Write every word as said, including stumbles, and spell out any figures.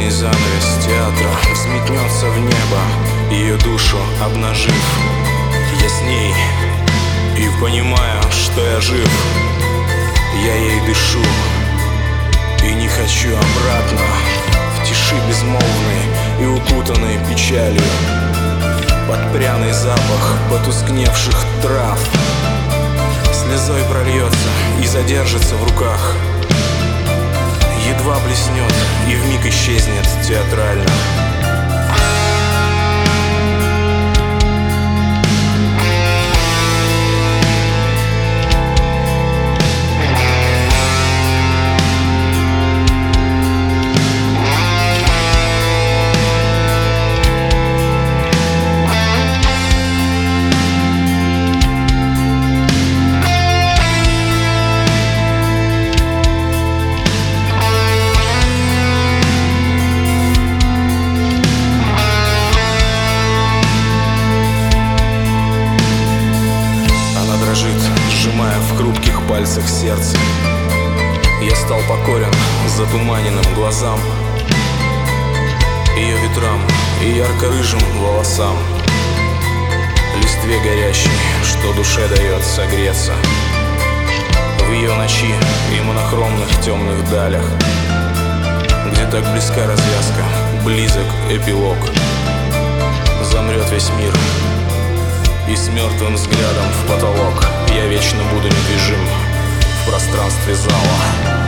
Длинный занавес театра взметнется в небо, ее душу обнажив. Я с ней и понимаю, что я жив. Я ей дышу и не хочу обратно. В тиши безмолвной и укутанной печалью, под пряный запах потускневших трав, слезой прольется и задержится в руках. Едва блеснет и вмиг исчезнет театрально. Сжимая в хрупких пальцах сердце, я стал покорен затуманенным глазам, ее ветрам и ярко-рыжим волосам, листве горящей, что душе дает согреться. В ее ночи и монохромных темных далях, где так близка развязка, близок эпилог, замрет весь мир, и с мертвым взглядом в потолок я вечно буду недвижим в пространстве зала.